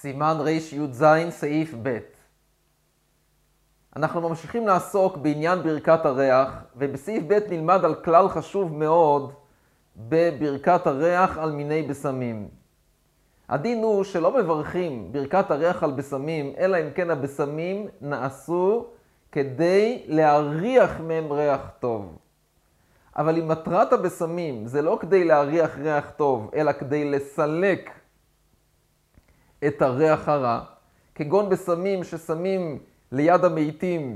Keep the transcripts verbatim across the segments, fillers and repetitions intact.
סימן רי"ז סעיף ב'. אנחנו ממשיכים לעסוק בעניין ברכת הריח, ובסעיף ב' נלמד על כלל חשוב מאוד בברכת הריח על מיני בשמים. הדין הוא שלא מברכים ברכת הריח על בשמים, אלא אם כן הבשמים נעשו כדי להריח מהם ריח טוב. אבל אם מטרת הבשמים זה לא כדי להריח ריח טוב, אלא כדי לסלק את הריח הרע, כגון בשמים ששמים ליד המתים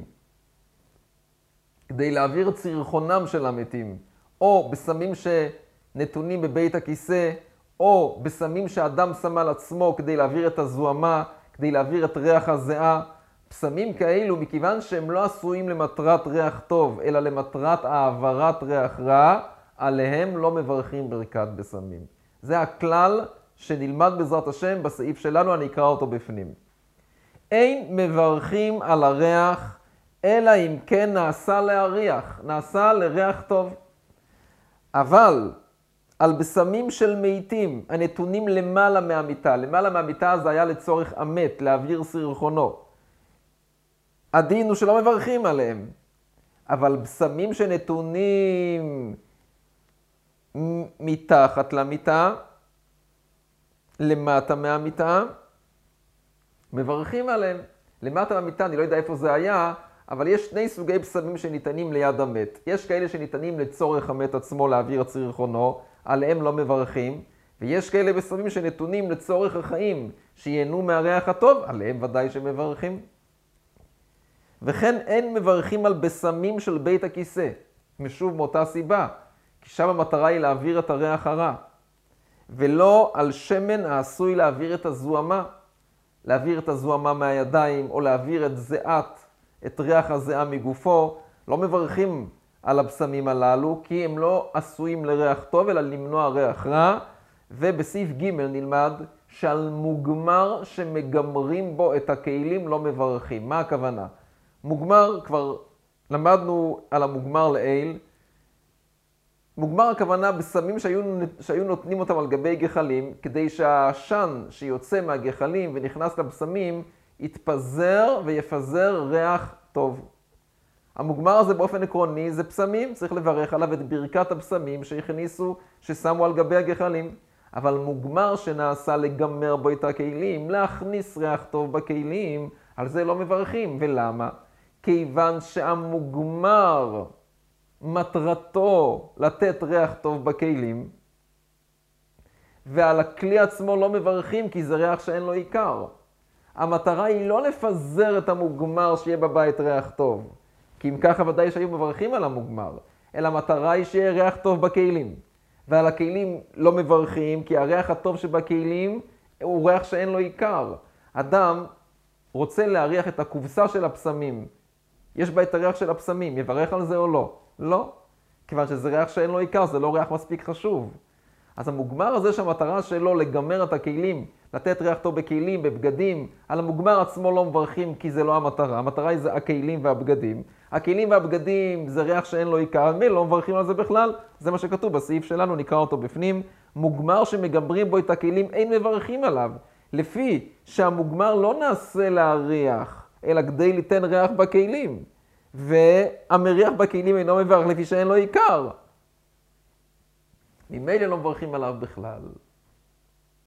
כדי להעביר צרחונם של המתים, או בשמים שנתונים בבית הכיסא, או בשמים שאדם שם על עצמו כדי להעביר את הזוהמה, כדי להעביר את ריח הזיעה. בשמים כאלו, מכיוון שהם לא עשויים למטרת ריח טוב, אלא למטרת העברת ריח רע, עליהם לא מברכים ברכת בשמים. זה הכלל שנלמד בעזרת השם בסעיף שלנו, אני אקרא אותו בפנים. אין מברכים על הריח, אלא אם כן נעשה להריח, נעשה לריח טוב. אבל על בשמים של מתים, הנתונים למעלה מהמיטה, למעלה מהמיטה זה היה לצורך המת, להעביר סרחונו. הדין הוא שלא מברכים עליהם. אבל בשמים שנתונים מתחת למיטה, למטה מהמיטה, מברכים עליהם. למטה מהמיטה, אני לא יודע איפה זה היה, אבל יש שני סוגי בשמים שניתנים ליד המת. יש כאלה שניתנים לצורך המת עצמו להעביר את סרחונו, עליהם לא מברכים, ויש כאלה בשמים שנתונים לצורך החיים, שיהנו מהריח הטוב, עליהם ודאי שמברכים. וכן אין מברכים על בשמים של בית הכיסא, משוב מאותה סיבה, כי שם המטרה היא להעביר את הריח הרע, ולא על שמן העשוי להעביר את הזוהמה, להעביר את הזוהמה מהידיים, או להעביר את זיעת, את ריח הזיעה מגופו. לא מברכים על הבשמים הללו, כי הם לא עשויים לריח טוב, אלא למנוע ריח רע. ובסעיף ג' נלמד שעל מוגמר שמגמרים בו את הכלים לא מברכים. מה הכוונה? מוגמר, כבר למדנו על המוגמר לעיל. מוגמר הכוונה בשמים שהיו, שהיו נותנים אותם על גבי גחלים, כדי שהעשן שיוצא מהגחלים ונכנס לבשמים, יתפזר ויפזר ריח טוב. המוגמר הזה באופן עקרוני זה בשמים, צריך לברך עליו את ברכת הבשמים שהכניסו, ששמו על גבי הגחלים. אבל מוגמר שנעשה לגמר בו את הכלים, להכניס ריח טוב בכלים, על זה לא מברכים. ולמה? כיוון שהמוגמר מטרתו לתת ריח טוב בכלים, ועל הכלי עצמו לא מברכים כי זה ריח שאין לו עיקר. המטרה היא לא לפזר את המוגמר שיהיה בבית ריח טוב, כי אם ככה ודאי שהיו מברכים על המוגמר, אלא המטרה היא שיהיה ריח טוב בכלים. ועל הכלים לא מברכים כי הריח הטוב שבכלים הוא ריח שאין לו עיקר. אדם רוצה להריח את הכובסה של הבשמים, יש בה את הריח של הבשמים, יברך על זה או לא? לא. כיוון שזה ריח שאין לו עיקר, זה לא ריח מספיק חשוב. אז המוגמר הזה שהמטרה שלו לגמר את הכלים, לתת ריח טוב בכלים, בבגדים, על המוגמר עצמו לא מברכים כי זה לא המטרה. המטרה היא זה הכלים והבגדים. הכלים והבגדים זה ריח שאין לו עיקר, מי לא מברכים על זה בכלל? זה מה שכתוב בסעיף שלנו, נקרא אותו בפנים. מוגמר שמגמרים בו את הכלים, אין מברכים עליו. לפי שהמוגמר לא נעשה להריח, אלא כדי ליתן ריח בכלים. והמריח בכלים אינו מברך לפי שאין לו עיקר. ממילא לא מברכים עליו בכלל.